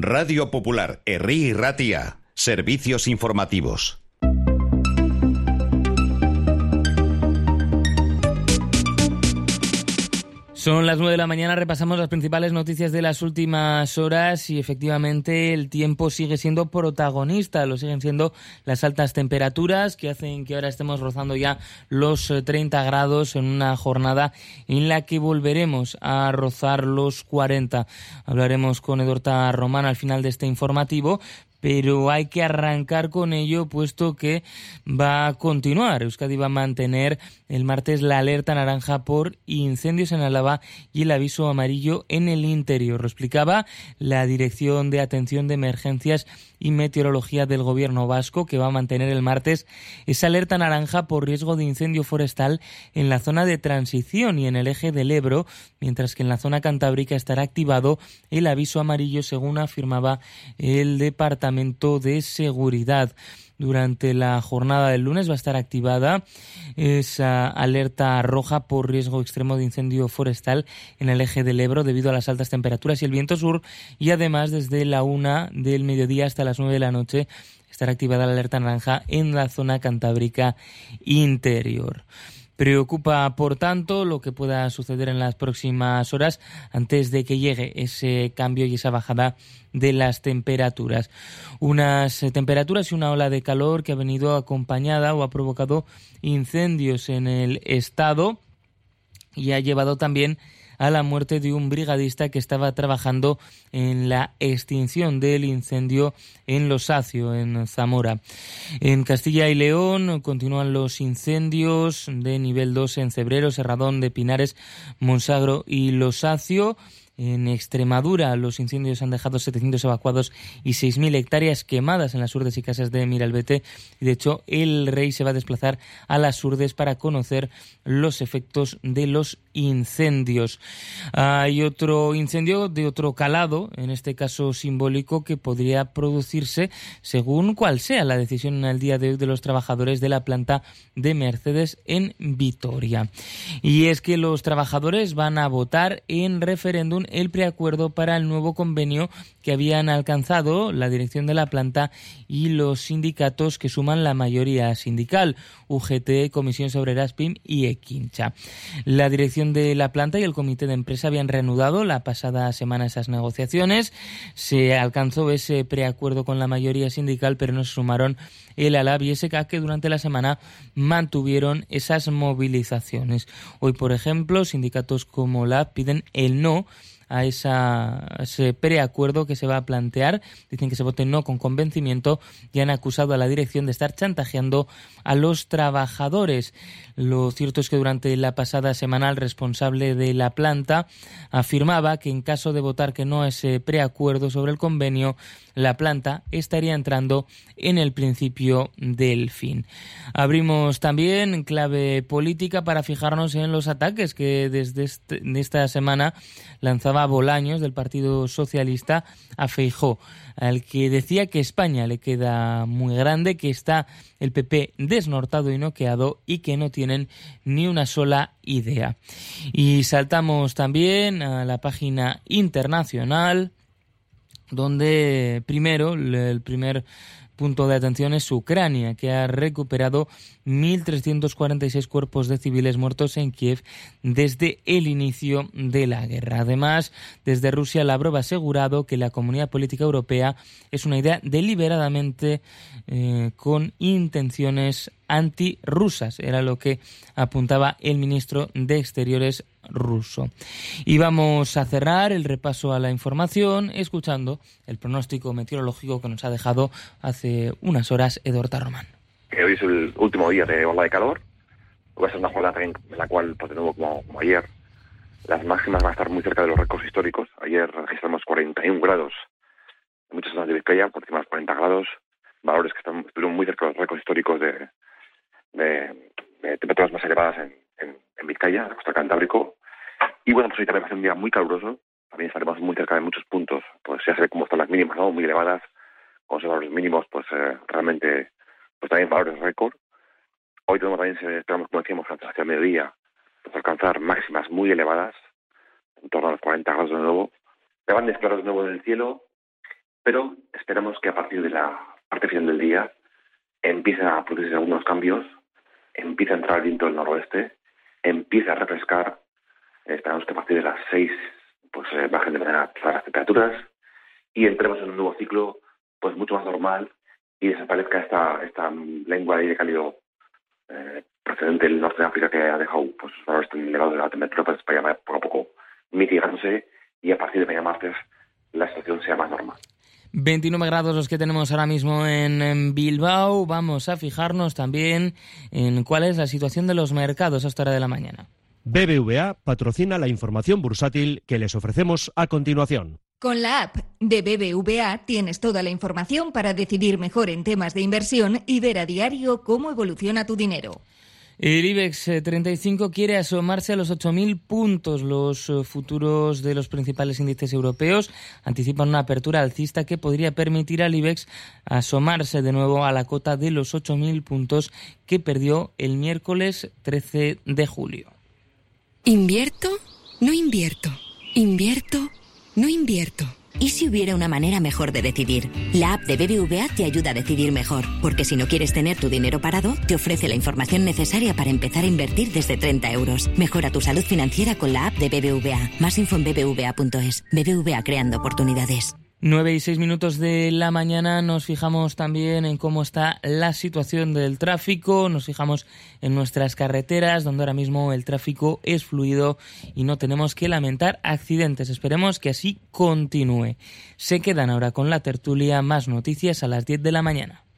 Radio Popular, Herri y Ratia. Servicios informativos. Son las 9 de la mañana, repasamos las principales noticias de las últimas horas y efectivamente el tiempo sigue siendo protagonista, lo siguen siendo las altas temperaturas que hacen que ahora estemos rozando ya los 30 grados en una jornada en la que volveremos a rozar los 40. Hablaremos con Edorta Román al final de este informativo, pero hay que arrancar con ello puesto que va a continuar. Euskadi va a mantener el martes la alerta naranja por incendios en Álava y el aviso amarillo en el interior. Lo explicaba la Dirección de Atención de Emergencias y Meteorología del Gobierno vasco, que va a mantener el martes esa alerta naranja por riesgo de incendio forestal en la zona de transición y en el eje del Ebro, mientras que en la zona cantábrica estará activado el aviso amarillo, según afirmaba el Departamento de Seguridad. Durante la jornada del lunes va a estar activada esa alerta roja por riesgo extremo de incendio forestal en el eje del Ebro debido a las altas temperaturas y el viento sur, y además desde la 1 del mediodía hasta las 9 de la noche estará activada la alerta naranja en la zona cantábrica interior. Preocupa, por tanto, lo que pueda suceder en las próximas horas antes de que llegue ese cambio y esa bajada de las temperaturas. Unas temperaturas y una ola de calor que ha venido acompañada o ha provocado incendios en el estado y ha llevado también a la muerte de un brigadista que estaba trabajando en la extinción del incendio en Losacio, en Zamora. En Castilla y León continúan los incendios de nivel 2 en Cebrero, Serradón de Pinares, Monsagro y Losacio. En Extremadura, los incendios han dejado 700 evacuados y 6.000 hectáreas quemadas en las Urdes y Casas de Miralbete. Y de hecho, el rey se va a desplazar a las Urdes para conocer los efectos de los incendios. Hay otro incendio de otro calado, en este caso simbólico, que podría producirse según cuál sea la decisión en el día de hoy de los trabajadores de la planta de Mercedes en Vitoria. Y es que los trabajadores van a votar en referéndum el preacuerdo para el nuevo convenio que habían alcanzado la dirección de la planta y los sindicatos que suman la mayoría sindical, UGT, Comisiones Obreras, PIM y Equincha. La dirección de la planta y el comité de empresa habían reanudado la pasada semana esas negociaciones. Se alcanzó ese preacuerdo con la mayoría sindical, pero no se sumaron el ALAB y SK, que durante la semana mantuvieron esas movilizaciones. Hoy, por ejemplo, sindicatos como LAB piden el no a ese preacuerdo que se va a plantear. Dicen que se vote no con convencimiento y han acusado a la dirección de estar chantajeando a los trabajadores. Lo cierto es que durante la pasada semana el responsable de la planta afirmaba que en caso de votar que no a ese preacuerdo sobre el convenio, la planta estaría entrando en el principio del fin. Abrimos también clave política para fijarnos en los ataques que desde esta semana lanzaba Bolaños del Partido Socialista a Feijóo, al que decía que España le queda muy grande, que está el PP desnortado y noqueado y que no tienen ni una sola idea. Y saltamos también a la página internacional, donde primero, el primer punto de atención es Ucrania, que ha recuperado 1.346 cuerpos de civiles muertos en Kiev desde el inicio de la guerra. Además, desde Rusia, Lavrov ha asegurado que la comunidad política europea es una idea deliberadamente con intenciones antirrusas. Era lo que apuntaba el ministro de Exteriores ruso. Y vamos a cerrar el repaso a la información escuchando el pronóstico meteorológico que nos ha dejado hace unas horas Edorta Román. Hoy es el último día de ola de calor. Va a ser una jornada también en la cual, pues de nuevo, como ayer, las máximas van a estar muy cerca de los récords históricos. Ayer registramos 41 grados en muchas zonas de Vizcaya, por encima de los 40 grados, valores que estuvieron muy cerca de los récords históricos de temperaturas más elevadas en Vizcaya, en la costa cantábrico. Y bueno, pues hoy también va a ser un día muy caluroso. También estaremos muy cerca de muchos puntos. Pues ya se ve cómo están las mínimas, ¿no? Muy elevadas. Con esos valores mínimos, pues realmente, pues también valores récord. Hoy también esperamos, como decíamos, hacia el mediodía, pues alcanzar máximas muy elevadas, en torno a los 40 grados de nuevo. Grandes claros de nuevo en el cielo, pero esperamos que a partir de la parte final del día empiecen a producirse algunos cambios, empieza a entrar el viento del noroeste, empieza a refrescar. Esperamos que a partir de las 6 pues bajen de manera clara las temperaturas y entremos en un nuevo ciclo pues mucho más normal y desaparezca esta lengua de aire cálido procedente del norte de África, que ha dejado pues valores tan elevados de la temperatura, pues para ir poco a poco mitigándose y a partir de mañana martes la situación sea más normal. 29 grados los que tenemos ahora mismo en Bilbao. Vamos a fijarnos también en cuál es la situación de los mercados a esta hora de la mañana. BBVA patrocina la información bursátil que les ofrecemos a continuación. Con la app de BBVA tienes toda la información para decidir mejor en temas de inversión y ver a diario cómo evoluciona tu dinero. El IBEX 35 quiere asomarse a los 8.000 puntos. Los futuros de los principales índices europeos anticipan una apertura alcista que podría permitir al IBEX asomarse de nuevo a la cota de los 8.000 puntos que perdió el miércoles 13 de julio. ¿Invierto? No invierto. ¿Invierto? No invierto. ¿Y si hubiera una manera mejor de decidir? La app de BBVA te ayuda a decidir mejor, porque si no quieres tener tu dinero parado, te ofrece la información necesaria para empezar a invertir desde 30 euros. Mejora tu salud financiera con la app de BBVA. Más info en bbva.es. BBVA, creando oportunidades. 9:06 de la mañana. Nos fijamos también en cómo está la situación del tráfico. Nos fijamos en nuestras carreteras, donde ahora mismo el tráfico es fluido y no tenemos que lamentar accidentes. Esperemos que así continúe. Se quedan ahora con la tertulia. Más noticias a las 10 de la mañana.